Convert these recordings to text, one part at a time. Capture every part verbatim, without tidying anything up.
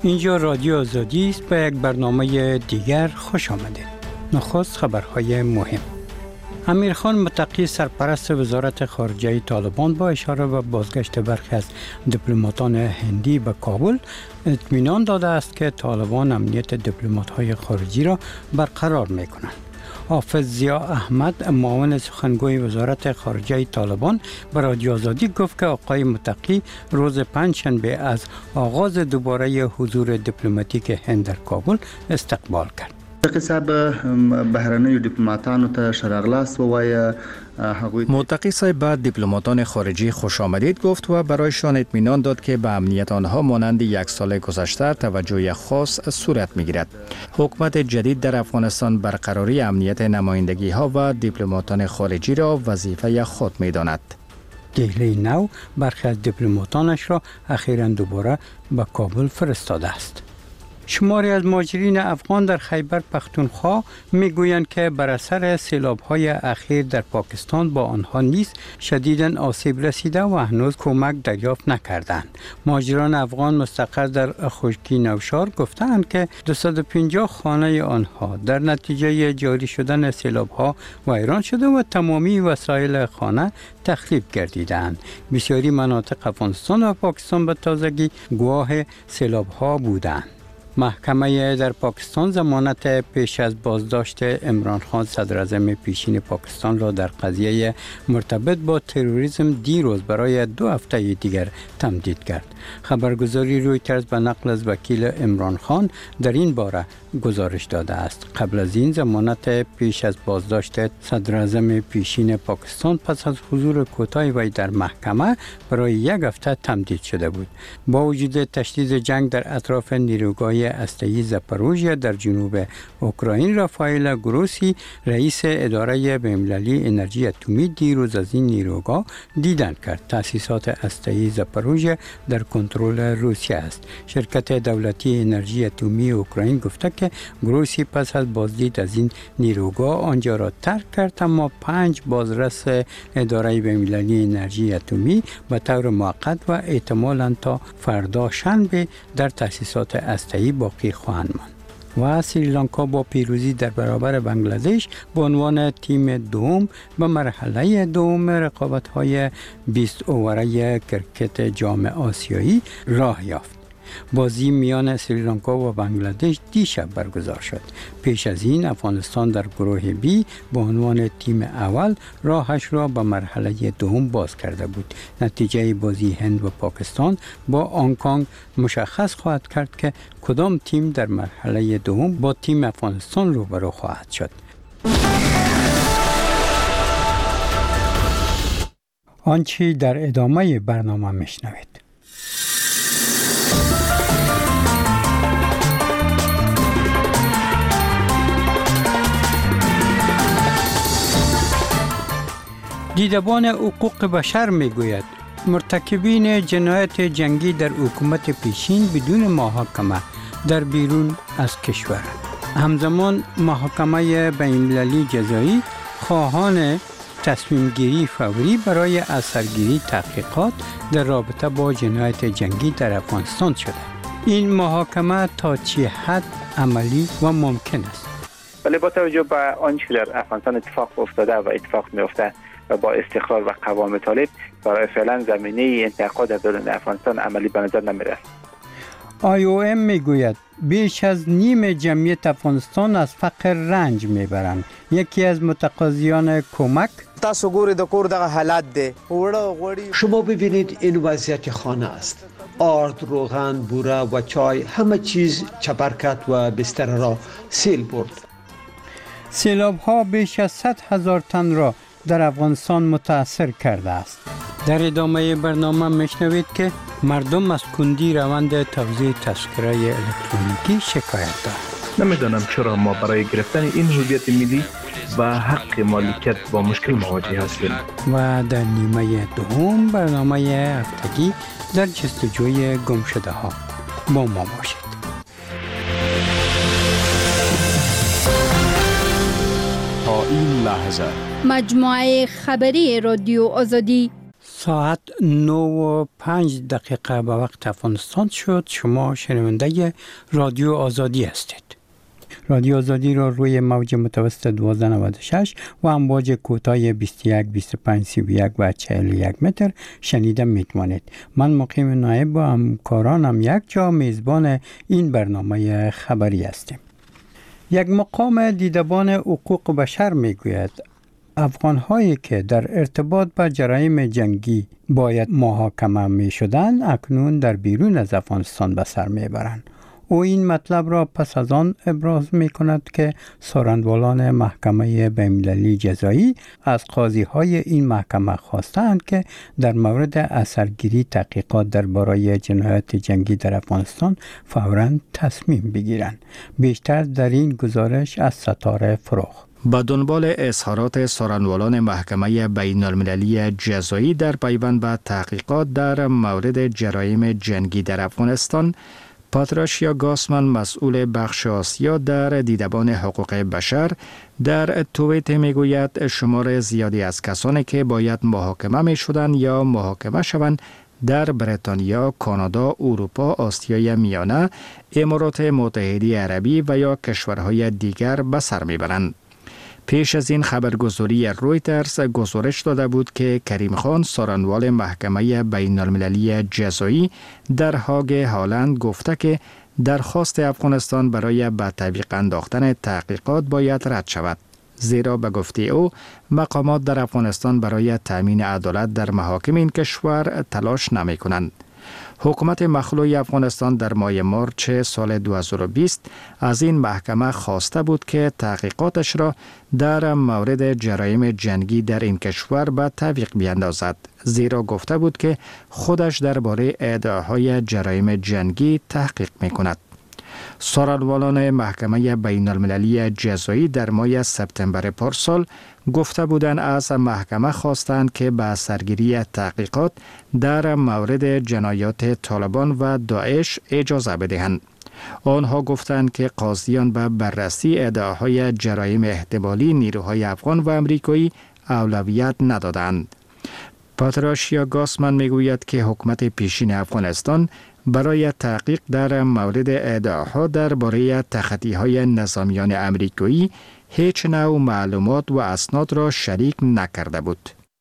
اینجا رادیو آزادی است. به یک برنامه دیگر خوش آمدید. نخست خبرهای مهم. امیرخان متقی سرپرست وزارت خارجه طالبان با اشاره به بازگشت برخی از دیپلماتان هندی به کابل اطمینان داده است که طالبان امنیت دیپلمات‌های خارجی را برقرار می‌کنند. حافظ ضیا احمد معاون سخنگوی وزارت خارجه طالبان به رادیو آزادی گفت که آقای متقی روز پنجشنبه از آغاز دوباره حضور دیپلماتیک هند در کابل استقبال کرد. متقی صاحب به دیپلماتان خارجی خوش آمدید گفت و برایشان اطمینان داد که به امنیت آنها مانند یک سال گذشته توجه خاص صورت می‌گیرد. حکومت جدید در افغانستان برقراری امنیت نمایندگی ها و دیپلماتان خارجی را وظیفه خود می‌داند. دهلی نو برخی از دیپلماتانش را اخیراً دوباره به کابل فرستاده است. شماری از مهاجرین افغان در خیبر پختونخوا میگویند که بر اثر سیلاب‌های اخیر در پاکستان با آنها نیز شدیداً آسیب رسیده و هنوز کمک دریافت نکردند. مهاجران افغان مستقر در خشکی نوشار گفتند که دویست و پنجاه خانه آنها در نتیجه جاری شدن سیلاب‌ها ویران شده و تمامی وسایل خانه تخریب گردیدند. بسیاری مناطق افغانستان و پاکستان به تازگی گواه سیلاب‌ها بودند. محکمه در پاکستان ضمانت پیش از بازداشت عمران خان صدر اعظم پیشین پاکستان را در قضیه مرتبط با تروریسم دیروز برای دو هفته دیگر تمدید کرد. خبرگزاری رویترز به نقل از وکیل عمران خان در این باره گزارش داده است. قبل از این ضمانت پیش از بازداشت صدر اعظم پیشین پاکستان پس از حضور کوتاه وی در محکمه برای یک هفته تمدید شده بود. با وجود تشدید جنگ در اطراف نیروگاه هسته‌ای زاپاروژیا در جنوب اوکراین، رافائل گروسی رئیس اداره بین‌المللی انرژی اتمی دیروز از این نیروگاه دیدن کرد. تأسیسات هسته‌ای زاپاروژیا در کنترل روسیه است. شرکت دولتی انرژی اتمی اوکراین گفته که گروسی پس از بازدید از این نیروگاه آنجا را ترک کرد، اما پنج بازرس اداره بین‌المللی انرژی اتمی به طور موقت و احتمالاً تا فردا شنبه در تأسیسات هسته‌ای باقی خواهند ماند. و سریلانکا با پیروزی در برابر بنگلادش به عنوان تیم دوم به مرحله دوم رقابت‌های بیست اووره کرکت جام آسیایی راه یافت. بازی میان سریلانکا و بنگلادش دیشب برگزار شد. پیش از این افغانستان در گروه بی به عنوان تیم اول راهش را به مرحله دوم باز کرده بود. نتیجه بازی هند و پاکستان با هنگ کنگ مشخص خواهد کرد که کدام تیم در مرحله دوم با تیم افغانستان روبرو خواهد شد. آنچه در ادامه برنامه میشنوید. دیدبان حقوق بشر میگوید مرتکبین جنایت جنگی در حکومت پیشین بدون محاکمه در بیرون از کشور. همزمان محکمه بین‌المللی جزایی خواهان تصمیم گیری فوری برای اثرگیری تحقیقات در رابطه با جنایت جنگی در افغانستان شده. این محاکمه تا چه حد عملی و ممکن است؟ ولی با توجه به آنچه در افغانستان اتفاق افتاده و اتفاق میفته و با استقرار و قوام طالب برای فعلا زمینه انتقاد در دولت افغانستان عملی به نظر نمیرسد. آی او ام میگوید بیش از نیم جمعیت افغانستان از فقر رنج میبرند. یکی از متقاضیان کمک تاسو ګورئ د کور دغه حالت دی. شما ببینید این وضعیت خانه است. آرد، روغن، بوره و چای، همه چیز چپرکت و بستر را سیل برد. سیلاب ها بیش از صد هزار تن را در افغانستان متاثر کرده است. در ادامه برنامه میشنوید که مردم از کندی روند توزیع تذکره الکترونیکی شکایت دارند. نمیدانم چرا ما برای گرفتن این هویت ملی و حق مالکیت با مشکل مواجه هستیم. و در نیمه دوم برنامه هفتگی در جستجوی گمشده ها با ما باشید. تا این لحظه مجموعه خبری رادیو آزادی. ساعت نه و پنج دقیقه به وقت افغانستان شد. شما شنونده رادیو آزادی هستید. رادیو آزادی را روی موج متوسط دوازده نود و شش و امواج کوتاه بیست و یک، بیست و پنج، سی و یک و چهل و یک متر شنیده میتوانید. من مقیم نایب با همکارانم یک جا میزبان این برنامه خبری هستیم. یک مقام دیدبان حقوق بشر میگوید افغان‌هایی که در ارتباط با جرایم جنگی باید محاکمه می‌شدند اکنون در بیرون از افغانستان به سر می‌برند. او این مطلب را پس از آن ابراز می‌کند که سارندوالان محکمه بین‌المللی جزایی از قاضی‌های این محکمه خواستند که در مورد اثرگیری تحقیقات درباره جنایات جنگی در افغانستان فوراً تصمیم بگیرند. بیشتر در این گزارش از ستاره فروغ. با دنبال اظهارات سارنوالان محکمه بین المللی جزایی در پیوند به تحقیقات در مورد جرایم جنگی در افغانستان، پاتراشیا گاسمن مسئول بخش آسیا در دیدبان حقوق بشر در توییت میگوید شمار زیادی از کسانی که باید محاکمه می شدند یا محاکمه شوند در بریتانیا، کانادا، اروپا، آسیای میانه، امارات متحده عربی و یا کشورهای دیگر به سر میبرند. پیش از این خبرگزاری رویترز گزارش داده بود که کریم خان سارنوال محکمه بین المللی جزایی در هاگ هالند گفته که درخواست افغانستان برای به تعویق انداختن تحقیقات باید رد شود، زیرا به گفته او مقامات در افغانستان برای تامین عدالت در محاکم این کشور تلاش نمی کنند. حکومت مخلوع افغانستان در ماه مارچ سال دو هزار و بیست از این محکمه خواسته بود که تحقیقاتش را در مورد جرایم جنگی در این کشور به تعویق بیندازد، زیرا گفته بود که خودش درباره ادعاهای جرایم جنگی تحقیق می‌کند. سارنوالان محکمه بین المللی جزایی در ماه سپتامبر پارسال گفته بودند از محکمه خواستند که به سرگیری تحقیقات در مورد جنایات طالبان و داعش اجازه بدهند. آنها گفتند که قاضیان به بررسی ادعاهای جرایم احتمالی نیروهای افغان و امریکایی اولویت ندادند. پاتراشیا گاسمن میگوید که حکومت پیشین افغانستان برای تحقیق در مورد ادعاها درباره تخطی‌های نظامیان امریکایی هیچ نوع معلومات و اسناد را شریک نکرده بود.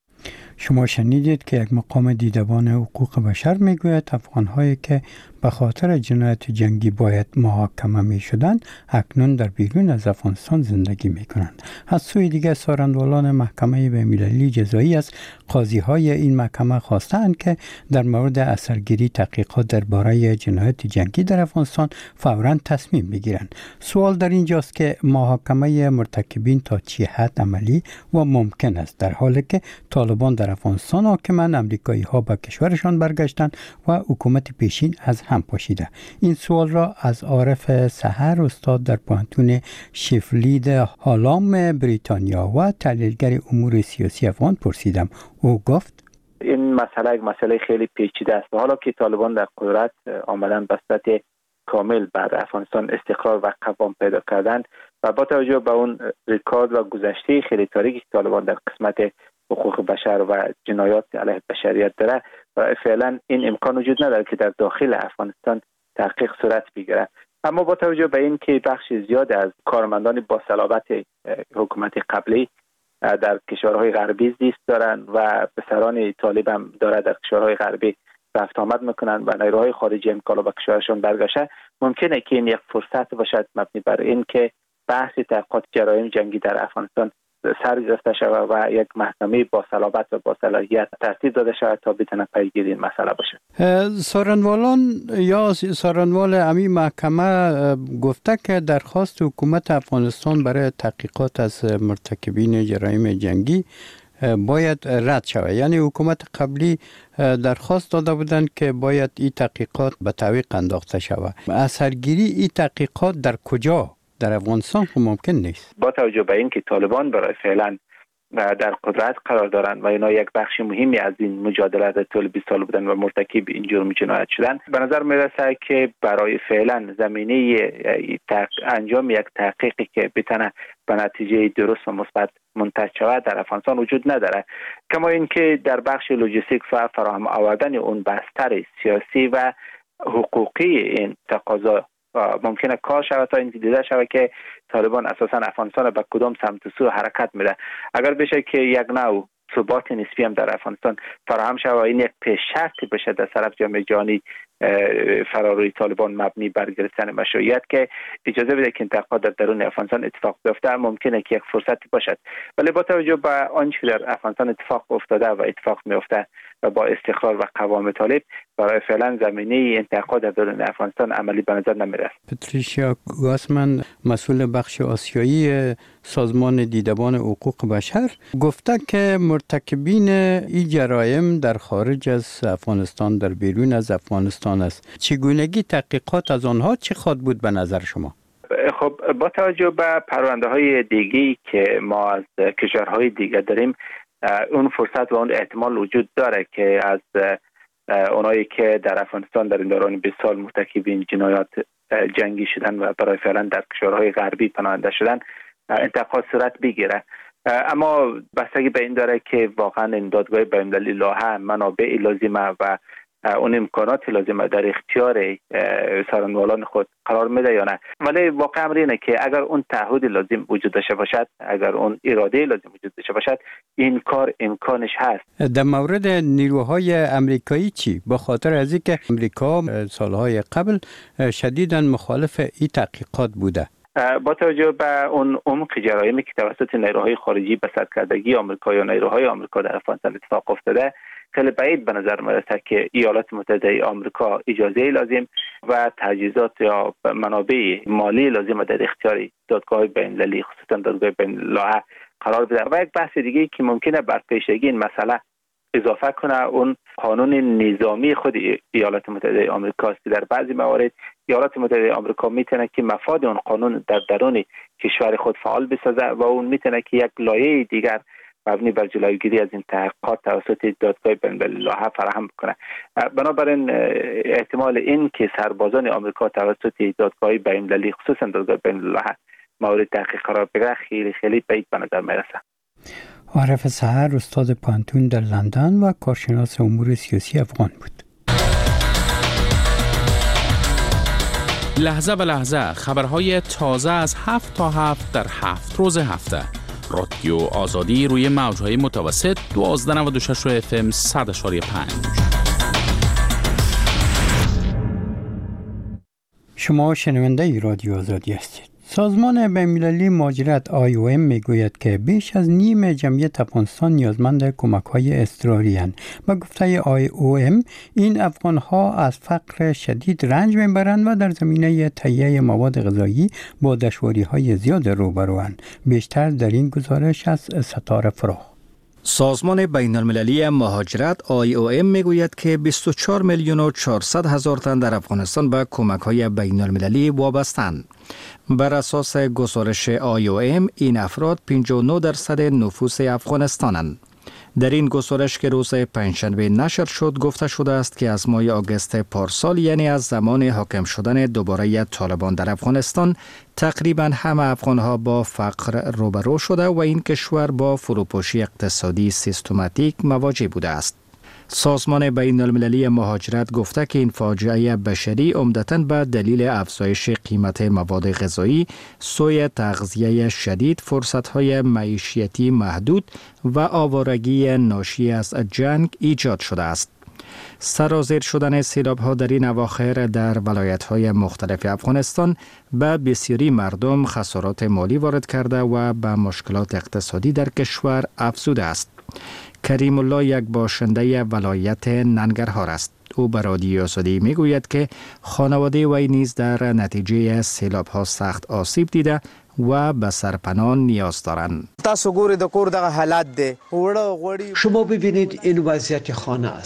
شما شنیدید که یک مقام دیدبان حقوق بشر میگوید افغان‌هایی که به خاطر جنایت جنگی باید محاکمه می شدند اکنون در بیرون از افغانستان زندگی می کنند. از سوی دیگر سارنوالان محکمه بین‌المللی جزایی از قاضی‌های این محکمه خواستند که در مورد اثرگیری تحقیقات درباره جنایت جنگی در افغانستان فوراً تصمیم بگیرند. سوال در اینجاست که محاکمه مرتکبین تا چه حد عملی و ممکن است در حالی که طالبان در افغانستان حاکمند، امریکایی‌ها به کشورشان برگشتند و حکومت پیشین از هم پاشیده. این سوال را از عارف سحر، استاد در پوهنتون شفیلد هالام بریتانیا و تحلیلگر امور سیاسی افغان پرسیدم. او گفت این مسئله یک مسئله خیلی پیچیده است و حالا که طالبان در قدرت آمدن به صورت کامل بعد افغانستان استقرار و قوام پیدا کردند و با توجه به اون ریکارد و گذشته خیلی تاریکی که طالبان در قسمت حقوق بشر و جنایات علیه بشریت داره و فعلا این امکان وجود نداره که در داخل افغانستان تحقیق صورت بگیره. اما با توجه به این که بخش زیاد از کارمندان با صلابت حکومت قبلی در کشورهای غربی زیست دارند و پسران طالب هم داره در کشورهای غربی رفت آمد میکنن و نیروهای خارجی هم کالا به کشورشون برگشته، ممکنه که این یک فرصت باشد مبنی بر این که بحث تحقیقات جرایم جنگی در افغانستان سر گرفته شود و یک محکمه با صلابت و با صلاحیت ترتیب داده شود تا بتونه پیگیری این مسئله باشه. سارنوالان یا سارنوال امی محکمه گفته که درخواست حکومت افغانستان برای تحقیقات از مرتکبین جرایم جنگی باید رد شود. یعنی حکومت قبلی درخواست داده بودند که باید این تحقیقات به تعویق انداخته شود. اثرگیری این تحقیقات در کجا؟ در افغانستان خب ممکن نیست. با توجه به اینکه طالبان برای فعلا در قدرت قرار دارند و اینا یک بخش مهمی از این مجادله در طول بیست سال بودن و مرتکب این جرم جنایت شدن. به نظر میرسه که برای فعلا زمینه انجام یک تحقیقی که بتونه به نتیجه درست و مثبت منتهی شود در افغانستان وجود نداره. کما اینکه در بخش لوجستیک و فراهم آوردن اون بستر سیاسی و حقوقی این تقاضا ممکنه کار شود تا این دیده شود که طالبان اساسا افغانستان به کدام سمت و سو حرکت میده. اگر بشه که یک نوع ثبات نسبی هم در افغانستان فراهم شود و این یک پیش شرط بشه در طرف جامعه جهانی فراروی طالبان مبنی بر گرفتن مشروعیت که اجازه بده که انتقاد در درون افغانستان اتفاق بیفته، ممکنه که یک فرصتی باشد. ولی با توجه به آنچه در افغانستان اتفاق افتاده و اتفاق میفته و با استقرار و قوام طالب، برای فعلا زمینه انتقاد در درون افغانستان عملی به نظر نمیرسد. پتریشیا گاسمن، مسئول بخش آسیایی سازمان دیدبان حقوق بشر، گفته که مرتکبین این جرایم در خارج از افغانستان، در بیرون از افغانستان است. چگونگی تحقیقات از آنها چه خواهد بود به نظر شما؟ خب با توجه به پرونده های دیگی که ما از کشورهای دیگه داریم، اون فرصت و اون احتمال وجود داره که از اونایی که در افغانستان در این دوران بیست سال مرتکب این جنایات جنگی شدن و برای فعلا در کشورهای غربی پناهنده شدن انتقاد صورت بگیره. اما بستگی به این داره که واقعا این دادگاه بین‌المللی لاهه منابع لازمه و اون امکانات لازمه در اختیار سرانوالان خود قرار میده یا نه. ولی واقع امر اینه که اگر اون تعهد لازم وجود داشته باشد، اگر اون اراده لازم وجود داشته باشد، این کار امکانش هست. در مورد نیروهای امریکایی چی؟ با خاطر از اینکه امریکا سالهای قبل شدیداً مخالف این تحقیقات بوده. با توجه به اون عمق جرایمی که توسط نیروهای خارجی به سرکردگی آمریکا یا نیروهای آمریکا در افغانستان اتفاق افتاده، خیلی بعید به نظر میرسه که ایالات متحده آمریکا اجازه لازم و تجهیزات یا منابع مالی لازم در اختیار دادگاه بین‌المللی، خصوصا دادگاه بین‌المللی قرار بده. و یک بحث دیگه که ممکنه بر پیشگی این مسئله اضافه کنه، اون قانون نظامی خود ایالات متحده آمریکا است که در بعضی موارد ایالات متحده آمریکا میتونه که مفاد اون قانون در درون کشور خود فعال بسازه و اون میتونه که یک لایه دیگر مبنی بر جلوگیری از این تحقیقات توسط دادگاه بین‌المللی فراهم بکنه. بنابراین احتمال این که سربازان آمریکا توسط دادگاه بین‌المللی، خصوصا دادگاه بین‌المللی مورد تحقیق قرار بگیره، خیلی خیلی بعید به نظر میرسه. عارف سحر استاد پانتون در لندن و کارشناس امور سیاسی افغان بود. لحظه به لحظه خبرهای تازه از هفت تا هفت در هفت روز هفته. رادیو آزادی روی موجهای متوسط دوازده نود و شش اف ام صد اشاری پنج. شما شنونده رادیو آزادی هستید. سازمان بین‌المللی مهاجرت آی او ام میگوید که بیش از نیم جمعیت افغانستان نیازمند کمک‌های اضطراری اند. با گفته آی او ام این افغان‌ها از فقر شدید رنج میبرند و در زمینه تهیه مواد غذایی با دشواری‌های زیاد روبروند. بیشتر در این گزارش از ستاره فراخ. سازمان بین‌المللی مهاجرت آی او ام میگوید که بیست و چهار میلیون و چهارصد هزار تن در افغانستان به کمک‌های بین‌المللی وابسته‌اند. بر اساس گزارش آی او ام این افراد پنجاه و نه درصد نفوس افغانستانند. در این گزارش که روز پنجشنبه نشر شد گفته شده است که از ماه آگوست پارسال، یعنی از زمان حاکم شدن دوباره طالبان در افغانستان، تقریبا همه افغانها با فقر روبرو شده و این کشور با فروپاشی اقتصادی سیستماتیک مواجه بوده است. سازمان بین‌المللی مهاجرت گفته که این فاجعه بشری عمدتاً به دلیل افزایش قیمت مواد غذایی، سوء تغذیه شدید، فرصت‌های معیشتی محدود و آوارگی ناشی از جنگ ایجاد شده است. سرازیر شدن سیلاب‌ها در این اواخر در ولایت‌های مختلف افغانستان به بسیاری مردم خسارات مالی وارد کرده و به مشکلات اقتصادی در کشور افزوده است. کریم الله یک باشنده ولایت ننگرهار است. او به رادیو آزادی میگوید که خانواده وی نیز در نتیجه سیلاب ها سخت آسیب دیده و به سرپناه نیاز دارند. تاسو ګورئ د کور دغه حالات دی. شما ببینید این وضعیت خانه است.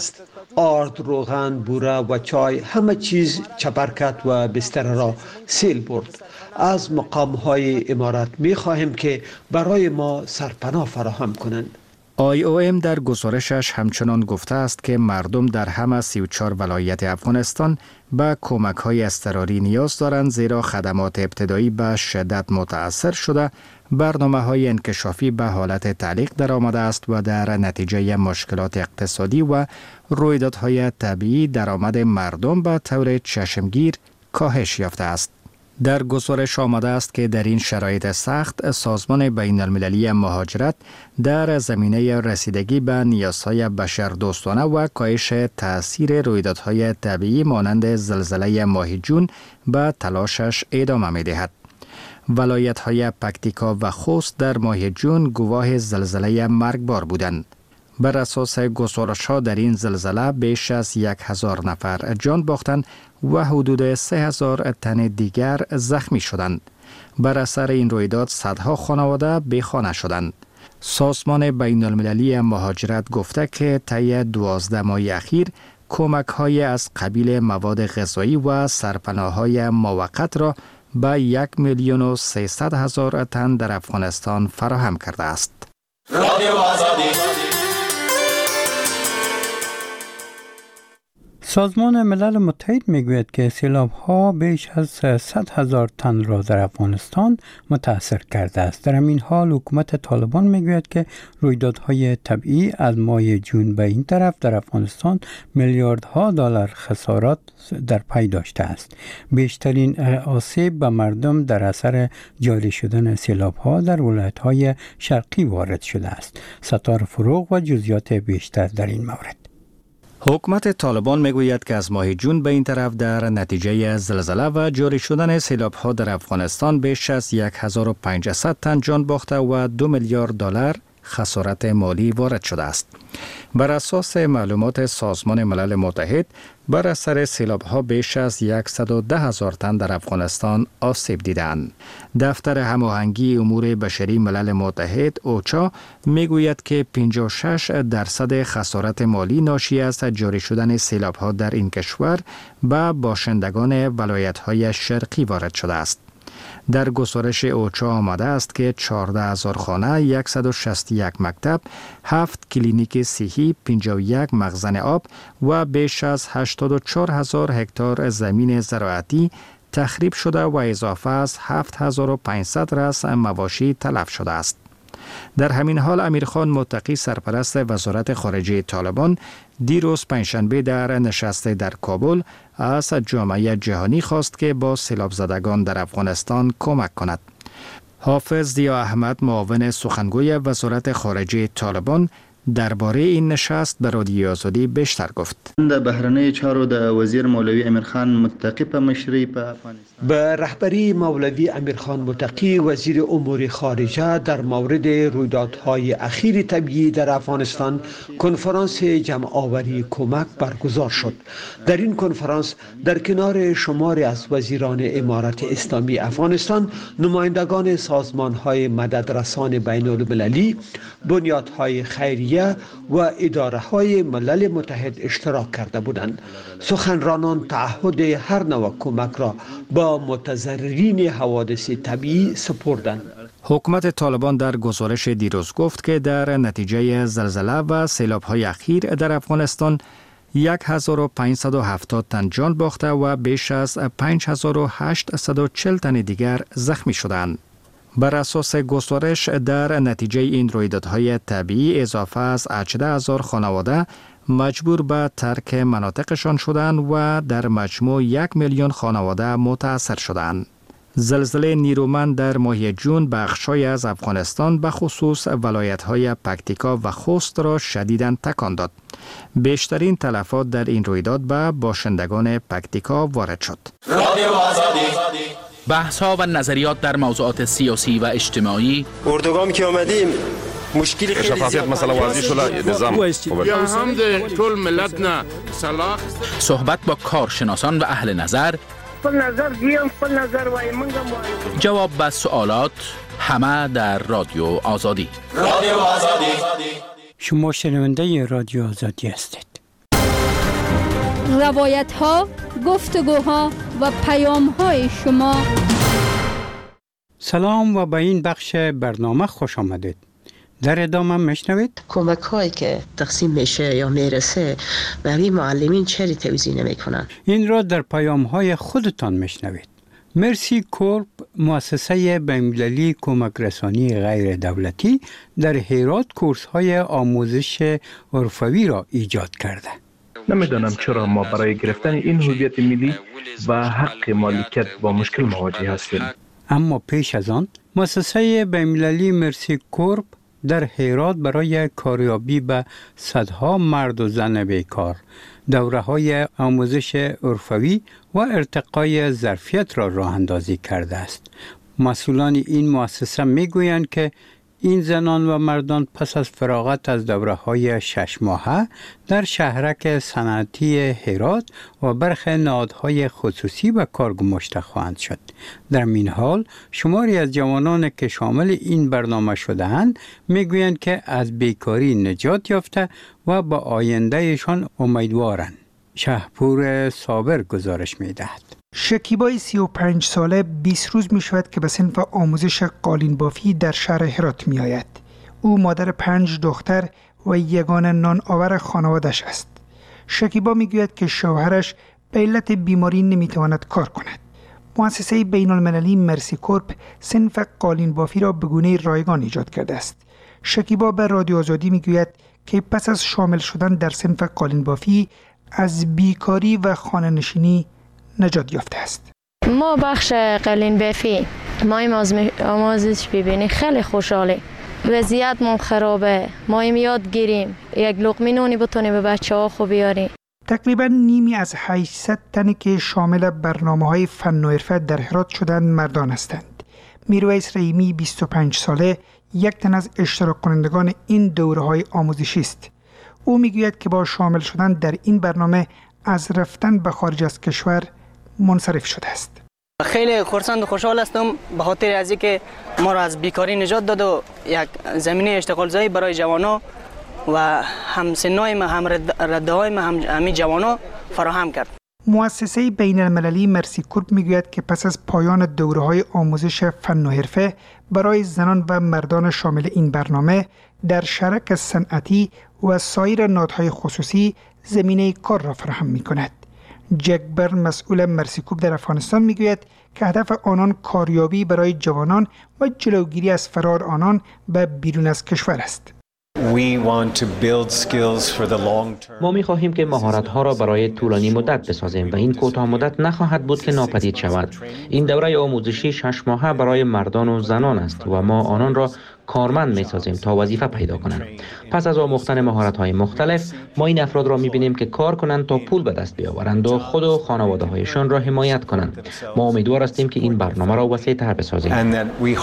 آرد، روغن، بوره و چای همه چیز چپر کرد و بستر را سیل برد. از مقام های امارات می خواهیم که برای ما سرپناه فراهم کنند. آی او ام در گزارشش همچنان گفته است که مردم در همه سی و چهار ولایت افغانستان به کمک های اضطراری نیاز دارند، زیرا خدمات ابتدایی به شدت متاثر شده، برنامه های انکشافی به حالت تعلیق در آمده است و در نتیجه مشکلات اقتصادی و رویدادهای طبیعی درآمد مردم به طور چشمگیر کاهش یافته است. در گزارش آمده است که در این شرایط سخت سازمان بین المللی مهاجرت در زمینه رسیدگی به نیازهای بشردوستانه و کاهش تأثیر رویدادهای طبیعی مانند زلزله ماه جون به تلاشش ادامه می دهد. ولایت‌های پکتیکا و خوست در ماه جون گواه زلزله مرگبار بودند. بر اساس گزارش‌ها در این زلزله بیش از یک هزار نفر جان باختند و حدود سه هزار تن دیگر زخمی شدند. بر اثر این رویداد صدها خانواده بیخانه شدند. سازمان بین المللی مهاجرت گفته که طی دوازده ماه اخیر کمک‌های از قبیل مواد غذایی و سرپناه‌های موقت را به یک میلیون و سیصد هزار تن در افغانستان فراهم کرده است. رادیو آزادی. سازمان ملل متحد میگوید که سیلاب‌ها بیش از صد هزار تن را در افغانستان متاثر کرده است. در این حال حکومت طالبان میگوید که رویدادهای طبیعی از ماه جون به این طرف در افغانستان میلیاردها دلار خسارات در پی داشته است. بیشترین آسیب به مردم در اثر جاری شدن سیلاب‌ها در ولایت‌های شرقی وارد شده است. ستار فروغ و جزئیات بیشتر در این مورد. حکومت طالبان میگوید که از ماه جون به این طرف در نتیجه زلزله و جاری شدن سیلاب‌ها در افغانستان بیش از هزار و پانصد تن جان باخته و دو میلیارد دلار خسارت مالی وارد شده است. بر اساس معلومات سازمان ملل متحد، بر اثر سیلاب‌ها بیش از صد و ده هزار تن در افغانستان آسیب دیدند. دفتر هماهنگی امور بشری ملل متحد اوچا میگوید که پنجاه و شش درصد خسارت مالی ناشی از جاری شدن سیلاب‌ها در این کشور به باشندگان ولایت‌های شرقی وارد شده است. در گزارش اوچا آمده است که چهارده هزار خانه، صد و شصت و یک مکتب، هفت کلینیک صحی، پنجاه و یک مخزن آب و بیش از هشتاد و چهار هزار هکتار زمین زراعتی تخریب شده و اضافه از هفت هزار و پانصد رأس مواشی تلف شده است. در همین حال امیرخان متقی سرپرست وزارت خارجه طالبان دیروز پنجشنبه در نشست در کابل از جامعه جهانی خواست که با سیلاب زدگان در افغانستان کمک کند. حافظ ضیا احمد معاون سخنگوی وزارت خارجه طالبان درباره این نشست به رادیو آزادی بیشتر گفت. د بهرنی چارو د وزیر مولوی امیرخان متقی په مشرۍ په افغانستان به رهبری مولوی امیرخان متقی وزیر امور خارجه در مورد رویدادهای اخیر طبیعی در افغانستان کنفرانس جمع‌آوری کمک برگزار شد. در این کنفرانس در کنار شماری از وزیران امارت اسلامی افغانستان، نمایندگان سازمان‌های مددرسان بین المللی، بنیادهای خیریه و اداره های ملل متحد اشتراک کرده بودند. سخنرانان تعهد هر نوع کمک را با متضررین حوادث طبیعی سپردند. حکومت طالبان در گزارش دیروز گفت که در نتیجه زلزله و سیلاب‌های اخیر در افغانستان هزار و پانصد و هفتاد تن جان باخته و بیش از پنج هزار و هشتصد و چهل تن دیگر زخمی شدند. بر اساس گزارش در نتیجه این رویدادهای طبیعی اضافه از هجده هزار خانواده مجبور به ترک مناطقشان شدند و در مجموع یک میلیون خانواده متاثر شدند. زلزله نیرومند در ماه جون بخش‌های از افغانستان به خصوص ولایت‌های پکتیکا و خوست را شدیداً تکان داد. بیشترین تلفات در این رویداد به باشندگان پکتیکا وارد شد. رادیو آزادی. بحث‌ها و نظریات در موضوعات سیاسی و اجتماعی. اردوگام که آمدیم مشکل خیلی شفافیت مسئله واضح شده، نظام یا هم ده طول ملت نه صلاح صحبت با کارشناسان و اهل نظر، خپل نظر دیم خپل نظر وای منګه جواب به سوالات، همه در رادیو آزادی. رادیو آزادی. شما شنونده رادیو آزادی هستید. روایت ها، گفتگوها و پیام های شما. سلام و به این بخش برنامه خوش آمدید. در ادامه میشنوید کمک هایی که تقسیم میشه یا میرسه برای معلمین چری توزیع نمیکنن. این را در پیام های خودتان میشنوید. مرسی کورپ مؤسسه بین‌المللی کمک رسانی غیر دولتی در هرات کورس های آموزش عرفوی را ایجاد کرده. نمیدانم چرا ما برای گرفتن این هویت ملی و حق مالکیت با مشکل مواجه هستیم. اما پیش از آن مؤسسه بین‌المللی مرسی کورپ در هرات برای کاریابی به صدها مرد و زن بیکار دوره‌های آموزش عرفوی و ارتقای ظرفیت را راه اندازی کرده است. مسئولان این مؤسسه میگویند که این زنان و مردان پس از فراغت از دوره‌های شش ماهه در شهرک صنعتی هرات و برخی نهادهای خصوصی به کار گماشته خواهند شد. در این حال شماری از جوانان که شامل این برنامه شده‌اند میگویند که از بیکاری نجات یافته و به آیندهشان امیدوارند. شهپور صابر گزارش می‌دهد. شکیبای سی و پنج ساله بیست روز می شود که به صنف آموزش قالین بافی در شهر هرات می آید. او مادر پنج دختر و یگانه نان آور خانوادش است. شکیبا می گوید که شوهرش به علت بیماری نمی تواند کار کند. مؤسسه بین المللی مرسی کورپ صنف قالین بافی را به گونه رایگان ایجاد کرده است. شکیبا به رادیو آزادی می گوید که پس از شامل شدن در صنف قالین بافی از بیکاری و خانه نشینی نجات یافته است. ما بخش قالین بافی ما آموزش ببینیم خیلی خوشحالی. وضعیت ما خرابه. ما یاد گیریم یک لقمه نونی بتونیم به بچه ها خوب بیاریم. تقریبا نیمی از هشتصد تنی که شامل برنامه‌های فن و حرفه در هرات شدند مردان هستند. میرویس رحیمی بیست و پنج ساله یک تن از اشتراک کنندگان این دوره‌های آموزشی است. او میگوید که با شامل شدن در این برنامه از رفتن به خارج از کشور منصرف شده است. خیلی خرسند و خوشحال هستم به خاطر از اینکه ما را از بیکاری نجات داد و یک زمینه اشتغال زایی برای جوانان و همسنای ما هم رده‌های ما هم همین جوانان فراهم کرد. مؤسسه بین المللی مرسی کورپ میگوید که پس از پایان دوره‌های آموزش فن و حرفه برای زنان و مردان شامل این برنامه در شرک صنعتی و سایر نهادهای خصوصی زمینه کار را فراهم می‌کند. جک برن مسئول مرسی کورپ در افغانستان میگوید که هدف آنان کاریابی برای جوانان و جلوگیری از فرار آنان به بیرون از کشور است. ما می خواهیم که مهارت‌ها را برای طولانی مدت بسازیم و این کوتاه مدت نخواهد بود که ناپدید شود. این دوره آموزشی شش ماهه برای مردان و زنان است و ما آنان را کارمند می سازیم تا وظیفه پیدا کنند. پس از آموختن مهارت‌های مختلف ما این افراد را می بینیم که کار کنند تا پول به دست بیاورند و خود و خانواده‌هایشان را حمایت کنند. ما امیدوار هستیم که این برنامه را وسیع‌تر بسازیم.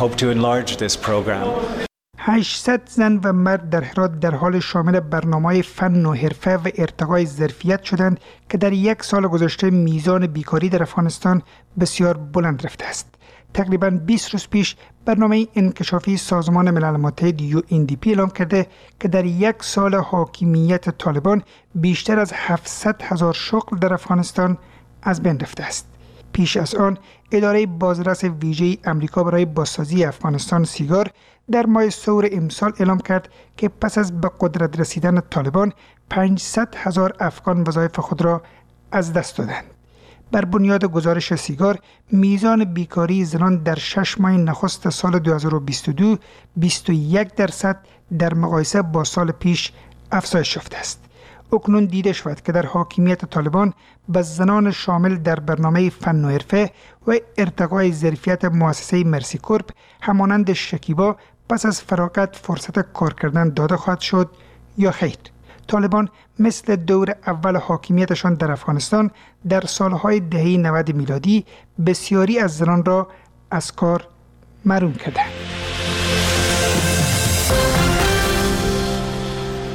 هشتصد زن و مرد در هرات در حال شامل برنامه‌های فن و حرفه و ارتقای ظرفیت شدند که در یک سال گذشته میزان بیکاری در افغانستان بسیار بلند رفته است. تقریباً بیست روز پیش برنامه انکشافی سازمان ملل متحد یو ان دی پی اعلام کرده که در یک سال حاکمیت طالبان بیشتر از هفتصد هزار شغل در افغانستان از بین رفته است. پیش از آن اداره بازرس ویژه امریکا برای بازسازی افغانستان سیگار در ماه سور امسال اعلام کرد که پس از به قدرت رسیدن طالبان پانصد هزار افغان وظایف خود را از دست دادند. بر بنیاد گزارش سیگار میزان بیکاری زنان در شش ماه نخست سال دو هزار و بیست و دو بیست و یک درصد در مقایسه با سال پیش افزایش یافته است. اکنون دیده شود که در حاکمیت طالبان به زنان شامل در برنامه فن و حرفه و ارتقای ظرفیت مؤسسه مرسی کورپ همانند شکیبا پس از فراغت فرصت کار کردن داده خواهد شد یا خیر. طالبان مثل دور اول حاکمیتشان در افغانستان در سالهای دهه نود میلادی بسیاری از زنان را از کار محروم کرده.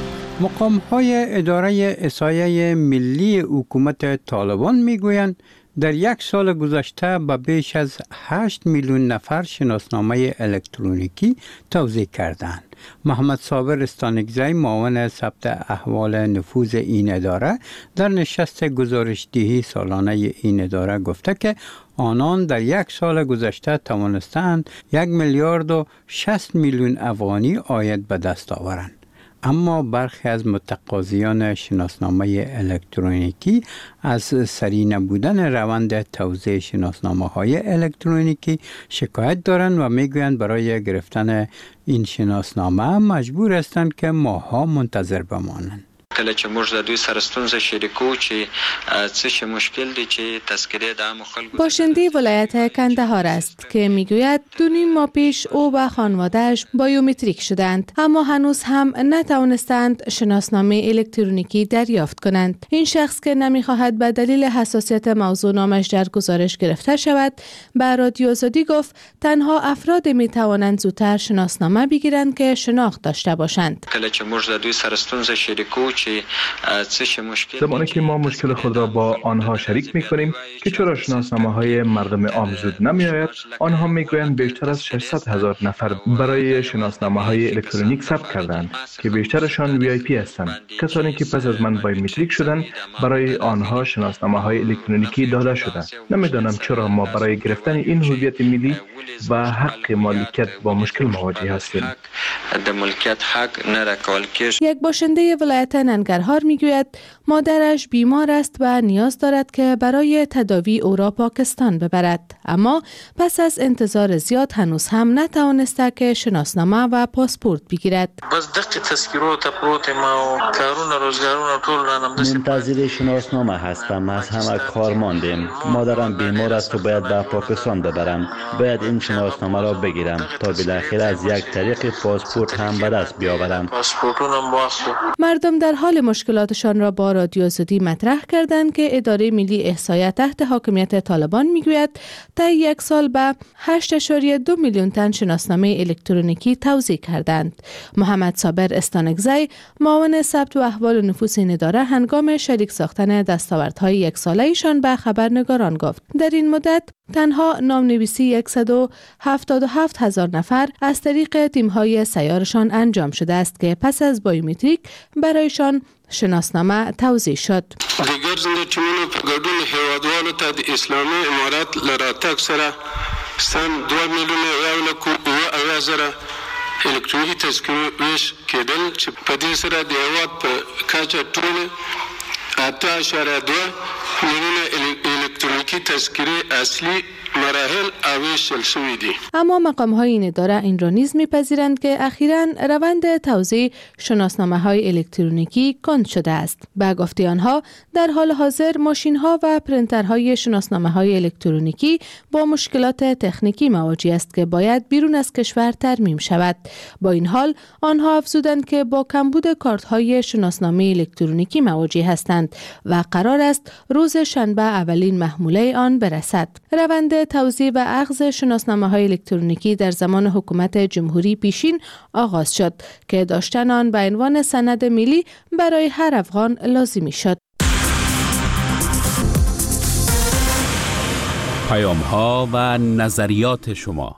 مقام‌های اداره احصایه ملی حکومت طالبان میگویند در یک سال گذشته به بیش از هشت میلیون نفر شناسنامه الکترونیکی توزیع کردند. محمد صابر استانکزی معاون ثبت احوال نفوذ این اداره در نشست گزارشدهی سالانه این اداره گفته که آنان در یک سال گذشته توانستند یک میلیارد و شصت میلیون افغانی عاید به دست آورند. اما برخی از متقاضیان شناسنامه الکترونیکی از سری نبودن روند توزیع شناسنامه های الکترونیکی شکایت دارند و میگویند برای گرفتن این شناسنامه مجبور هستند که ماه‌ها منتظر بمانند. کله چې موږ د دوی سره ستونزه شریکو چې څه شی مشکل دی چې تذکره د عام خلکو. باشنده ولایت کندهار است که میگوید دو نیم ماه پیش او و خانواده‌اش بایومتریک شدند اما هنوز هم نتوانستند شناسنامه الکترونیکی دریافت کنند. این شخص که نمیخواهد به دلیل حساسیت موضوع نامش در گزارش گرفته شود به رادیو آزادی گفت تنها افراد میتوانند زودتر شناسنامه بگیرند که شناخت داشته باشند. کله چې موږ د دوی سره ستونزه شریکو زمانی که ما مشکل خود را با آنها شریک می کنیم که چرا شناسنامه های مردم عام زود نمی آید، آنها می گویند بیشتر از ششصد هزار نفر برای شناسنامه های الکترونیک ثبت کردند که بیشترشان وی آی پی هستند. کسانی که پس از من بایومتریک شدند برای آنها شناسنامه های الکترونیکی داده شده. نمیدانم چرا ما برای گرفتن این هویت ملی و حق مالکیت با مشکل مواجه هستیم. یک باشنده ولایت ننگرهار میگوید مادرش بیمار است و نیاز دارد که برای تداوی او را پاکستان ببرد اما پس از انتظار زیاد هنوز هم نتوانسته که شناسنامه و پاسپورت بگیرد. منتظر شناسنامه هستم. از همه کار ماندیم. مادرم بیمار است و باید به پاکستان ببرم. باید این شناسنامه را بگیرم تا بالاخره از یک طریق پاسپورت هم به دست بیاورم. مردم در حال مشکلاتشان را با رادیو آزادی مطرح کردند که اداره ملی احصایه تحت حاکمیت طالبان میگوید تا یک سال به هشت اشاری دو میلیون تن شناسنامه الکترونیکی توزیع کردند. محمد صابر استانکزی معاون ثبت و احوال نفوس این اداره هنگام شریک ساختن دستاوردهای یک ساله ایشان به خبرنگاران گفت در این مدت تنها نامنویسی صد و هفتاد و هفت هزار نفر از طریق تیم‌های سیارشان انجام شده است که پس از بایومتریک برایشان شناسنامه توزیع شد. دیگر زنده تیمونو په ګډون هیوادوالو ته د اسلامي امارات له راتګ سره سن دوه میلیونه یو لک اوه اویا زره الکترونیکي تذکرې ویش کېدل چې په دې سره د هیواد په کچه ټول اته اشاریه دوه میلیونه الکترونیکي تذکرې اصلي مراحل اویشل شوی دی. اما مقام های این اداره این را نیز میپذیرند که اخیراً روند توزیع شناسنامه های الکترونیکی کند شده است. به گفته آنها در حال حاضر ماشین ها و پرینترهای شناسنامه های الکترونیکی با مشکلات تکنیکی مواجه است که باید بیرون از کشور ترمیم شود. با این حال آنها افزودند که با کمبود کارت های شناسنامه الکترونیکی مواجه هستند و قرار است روز شنبه اولین محموله آن برسد. روند توزیع و اخذ شناسنامه های الکترونیکی در زمان حکومت جمهوری پیشین آغاز شد که داشتن آن به عنوان سند ملی برای هر افغان لازمی شد. پیام ها و نظریات شما.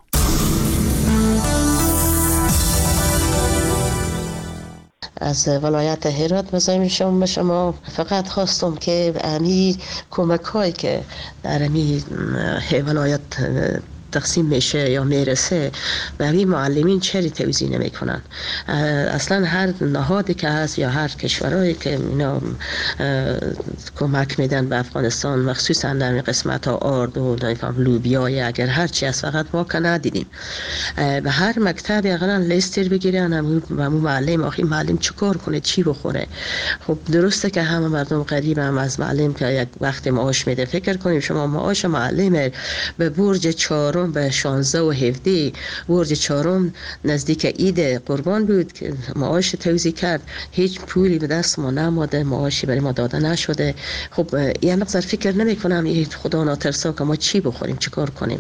از ولایت هرات مزاحم شما به شما فقط خواستم که امی کمک هایی که در امی ولایت تقسیم میشه یا میرسه به همین معلمین چری توزیع نمیکنن. اصلا هر نهادی که هست یا هر کشورهایی که اینا کمک میدن به افغانستان مخصوصا در قسمت ها آرد و لوبیای اگر هر چی از فقط ما که ندیدیم به هر مکتب اقلا لیستر بگیرن و همون معلم آخی معلم چیکار کنه چی بخوره. خب درسته که همه مردم قریب هم از معلم که یک وقت معاش میده فکر کنیم شما معاش معلم به برج چهارم به شانزده و هفده برج چهارم نزدیک عید قربان بود که معاش توزیع کرد هیچ پولی به دست ما نماده معاشی برای ما داده نشده. خب یه مقدار فکر نمی کنم یه خدا ناترسا که ما چی بخوریم چی کار کنیم.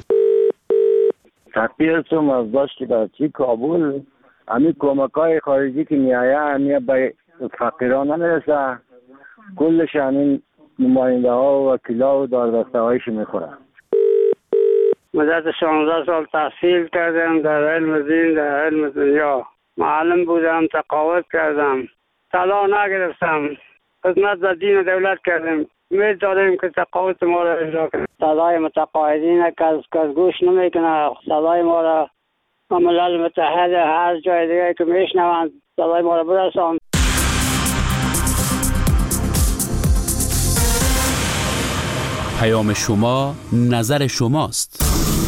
تقیرتم از داشت برچی کابل همی کمکای خارجی که میایه همی به فقیران نمیرسه کلش همین نماینده ها و وکیلا و داردسته هایش میخوره. مدت شانزده سال تحصیل کردم در علم دین، در علم دنیا. معلم بودم، تقاعد کردم، طلا نگرفتم، خدمت در دین و دولت کردم. امید داریم که تقاعد ما را اجرا کنیم. صدای متقاعدین کس کس گوش نمیکنه. صدای ما را ملل متحد هر جای دیگه که میشنوند صدای ما را برسان. پیام شما نظر شماست.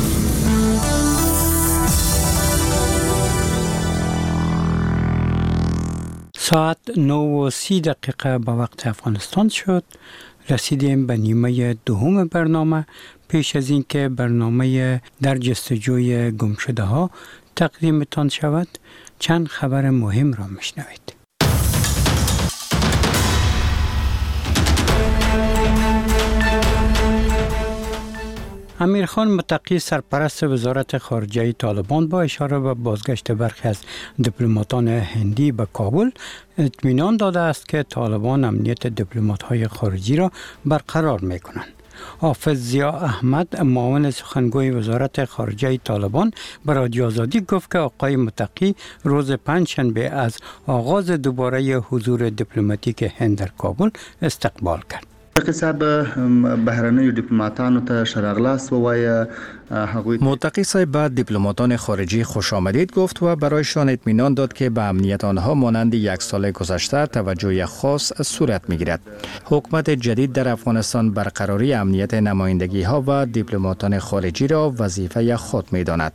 ساعت نه و سی دقیقه به وقت افغانستان شد. رسیدیم به نیمه دوم برنامه. پیش از این که برنامه در جستجوی گمشده ها تقدیمتان شود، چند خبر مهم را میشنوید. امیر خان متقی سرپرست وزارت خارجه طالبان با اشاره به بازگشت برخی از دیپلماتان هندی به کابل اطمینان داده است که طالبان امنیت دیپلمات‌های خارجی را برقرار می‌کنند. حافظ ضیا احمد معاون سخنگوی وزارت خارجه طالبان به رادیو آزادی گفت که آقای متقی روز پنجشنبه از آغاز دوباره حضور دیپلماتیک هند در کابل استقبال کرد. متقی صاحب بعد دیپلماتان خارجی خوش آمدید گفت و برایشان اطمینان داد که به امنیت آنها مانند یک سال گذشته توجه خاص صورت میگیرد. حکومت جدید در افغانستان برقراری امنیت نمایندگی ها و دیپلماتان خارجی را وظیفه خود میداند.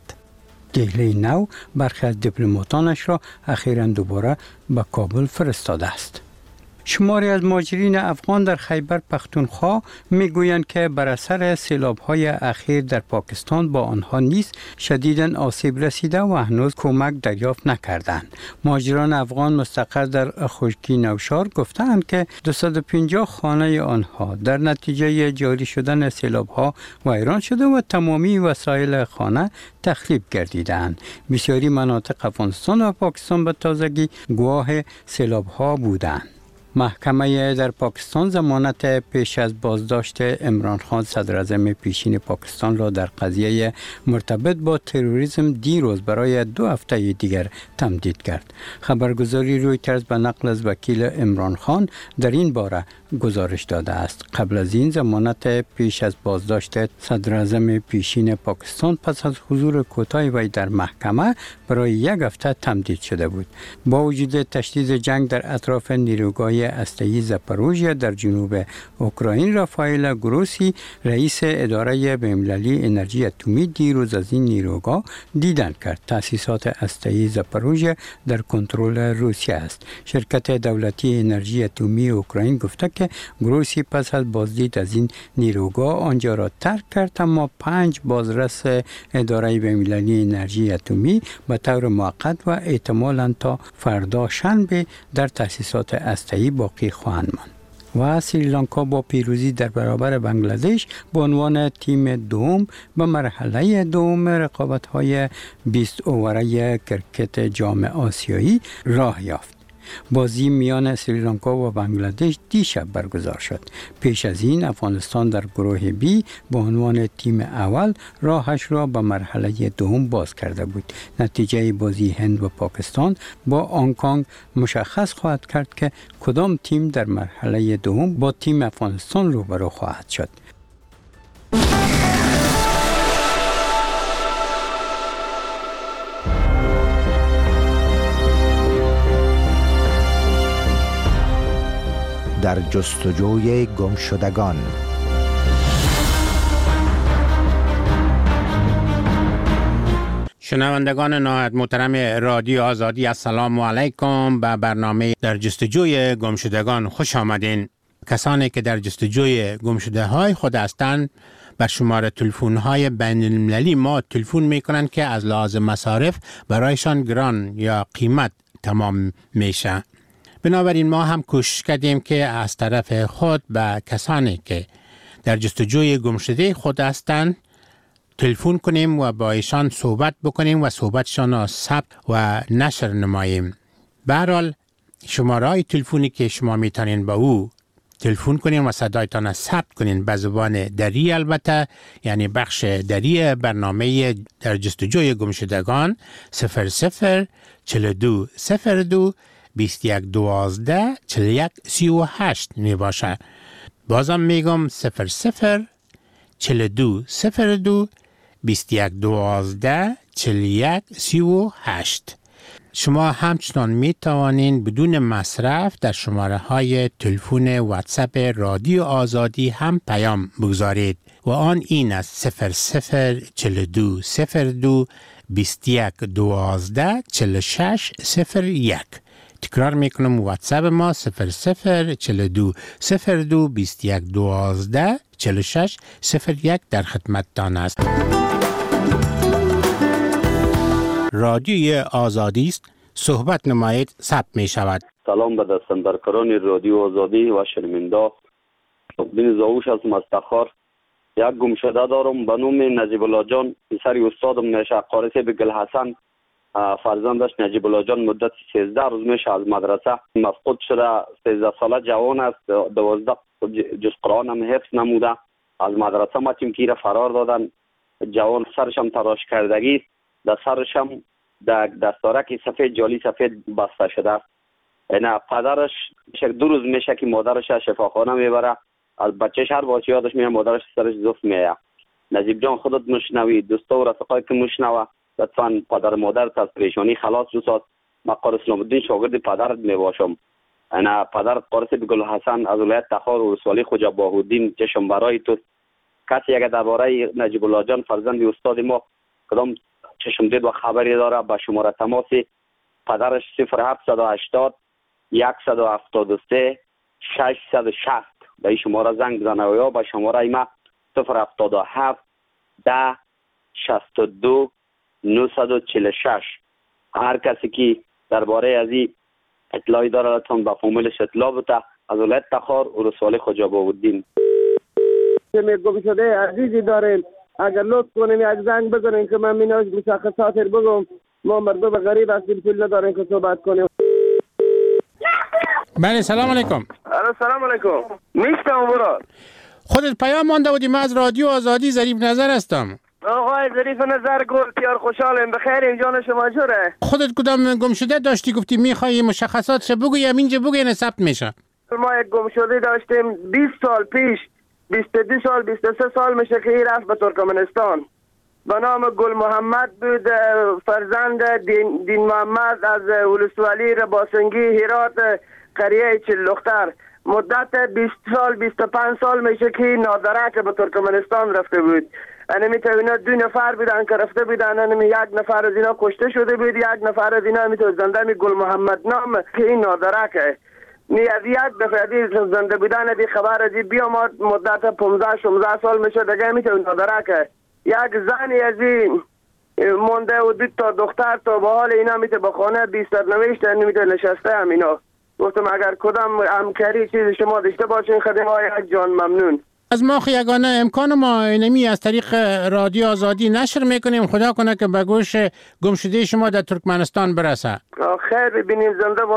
دیلی نو برخی از دیپلماتانش را اخیراً دوباره به کابل فرستاده است. شماری از مهاجرین افغان در خیبر پختونخوا میگویند که بر اثر سیلاب‌های اخیر در پاکستان با آنها نیز شدیداً آسیب رسیده و هنوز کمک دریافت نکردند. مهاجران افغان مستقر در خشکی نوشار گفتند که دویست و پنجاه خانه آنها در نتیجه جاری شدن سیلاب‌ها ویران شده و تمامی وسایل خانه تخریب گردیدند. بسیاری مناطق افغانستان و پاکستان به تازگی گواه سیلاب‌ها بودند. محکمه در پاکستان ضمانت پیش از بازداشت عمران خان صدر اعظم پیشین پاکستان را در قضیه مرتبط با تروریسم دیروز برای دو هفته دیگر تمدید کرد. خبرگزاری رویترز به نقل از وکیل عمران خان در این باره گزارش داده است. قبل از این ضمانت پیش از بازداشت صدر اعظم پیشین پاکستان پس از حضور کوتاه وی در محکمه برای یک هفته تمدید شده بود. با وجود تشدید جنگ در اطراف نیروگاه هسته‌ای زاپاروژیا در جنوب اوکراین، رافائل گروسی رئیس اداره بین‌المللی انرژی اتمی دیروز از این نیروگاه دیدن کرد. تأسیسات هسته‌ای زاپاروژیا در کنترل روسیه است. شرکت دولتی انرژی اتمی اوکراین گفته که گروسی پس از بازدید از این نیروگاه آنجا را ترک کرد، اما پنج بازرس اداره بین‌المللی انرژی اتمی به طور موقت و احتمالاً تا فردا شنبه در تأسیسات هسته‌ای باقی خواهند ماند. و سریلانکا با پیروزی در برابر بنگلادش به عنوان تیم دوم به مرحله دوم رقابت‌های بیست اووره کرکت جام آسیایی راه یافت. بازی میان سریلانکا و بنگلادش دیشب برگزار شد. پیش از این افغانستان در گروه بی به عنوان تیم اول راهش را به مرحله دوم باز کرده بود. نتیجه بازی هند و پاکستان با هنگ کنگ مشخص خواهد کرد که کدام تیم در مرحله دوم با تیم افغانستان روبرو خواهد شد. در جستجوی گمشدگان. شنوندگان نهایت محترم رادیو آزادی، السلام علیکم. به برنامه در جستجوی گمشدگان خوش آمدین. کسانی که در جستجوی گمشده های خود هستند بر شماره تلفن های بین المللی ما تلفن می کنند که از لحاظ مصارف برایشان گران یا قیمت تمام میشه. بنابراین ما هم کوشش کردیم که از طرف خود به کسانی که در جستجوی گمشده خود هستند تلفن کنیم و با ایشان صحبت بکنیم و صحبتشان را ثبت و نشر نماییم. به هر حال شماره های تلفنی که شما میتونین با او تلفن کنین و صدایتان ثبت کنین به زبان دری، البته یعنی بخش دری برنامه در جستجوی گمشدگان صفر صفر چهل دو صفر دو بیست و یک دوازده چهل و یک سی و هشت می باشه. بازم میگم صفر صفر چهل دو صفر دو بیست و یک دوازده چهل و یک سی و هشت. شما همچنان می توانین بدون مصرف در شماره های تلفن واتساپ رادیو آزادی هم پیام بگذارید و آن این است صفر صفر چهل دو صفر دو بیست و یک دوازده چهل و شش صفر یک. تکرار میکنم واتساپ ما صفر صفر چهل دو صفر دو بیست و یک دوازده چهل و شش صفر یک در خدمتتان است. رادیوی آزادی است، صحبت نمایید، ثبت می شود. سلام به دستاندرکاران رادیو آزادی و شنونده. بین زاوش هستم از تخار. یک گمشده دارم به نام نجیب الله جان، پسر استادم میشه قارسی به گل حسن. فرزندش نجیب الله جان مدت سیزده روز میشه از مدرسه مفقود شده. سیزده ساله جوان است، دوازده جز قرآن هم حفظ نموده. از مدرسه ما تیمگیر فرار دادن. جوان سرش هم تراش کردگی، در سرش هم در دستارک سفید جالی سفید بسته شده است. اینا پدرش دو روز میشه که مادرش شفاخانه میبره. از بچهش هر بار یادش میاد مادرش سرش زفت میاد. نجیب جان خودت مشنوی، دوستا و رفقای که مشنوه، لطفاً پدر مادر از پریشانی خلاص بساز. من قاری اسلام الدین شاگرد پدرت میباشم. اینا پدر قاری گل حسن از ولایت تخار و رسوالی خوجا باهودین چشم برای تو. کسی اگر درباره نجیب الله جان فرزند استاد ما کدام چشم دید و خبری داره با شماره تماس پدرش صفر هفت هشتاد صد و هفتاد و سه ششصد و شصت به این شماره زنگ بزنه و یا به شماره ما صفر هفتاد و هفت ده شصت و دو نهصد و چهل و شش. هر کسی که درباره از این اطلاعی داره لطفاً با فامیلش اطلاع بده. از ولایت تخار و رسوالی خوجا باهودین. گم شده عزیزی داریم، اگر لطف کنین یک زنگ بزنین که من میناش مشخصات بگم. ما مردم غریب هستیم، پول نداریم که صحبت کنیم. بله سلام علیکم. سلام علیکم. میشتم برو. خودت پیام مانده بودی، من از رادیو آزادی ظریف نظر هستم. آقای ظریف نظر گل پیار خوشحالم، بخیریم، جان شما جوره؟ خودت کدام گم شده داشتی گفتی میخوای مشخصاتش بگویم اینجا بگوین ثبت میشه. ما یک گم شده داشتیم بیست سال پیش، بیست و دو سال بیست و سه سال میشه که این رفت به ترکمنستان. به نام گل محمد بود، فرزند دین, دین محمد از ولسوالی رباسنگی هرات قریه چلختر. مدت بیست سال بیست و پنج سال میشه که نادرک به ترکمنستان رفته بود. انمی تا اینا دو نفر بودن که رفته بودن، انمی یک نفر از اینا کشته شده بود، یک نفر از اینا میتو زنده می گل محمد نام که این نادرکه. نی از یک دفعه دی زنده بودن دی خبر دی بیامد مدت پانزده شانزده سال میشه دیگه میتو نادرکه. یک زنی از این مونده و دو تا دختر تا به حال اینا میتو به خانه بیستر نوشته، انمی میتو نشسته هم اینا. گفتم اگر کدام همکاری چیز شما داشته باشین خدمت های جان ممنون. از ما یگانه امکان ما اینمی از طریق رادیو آزادی نشر میکنیم، خدا کنه که به گوش گمشده شما در ترکمنستان برسه. خیر ببینیم، زنده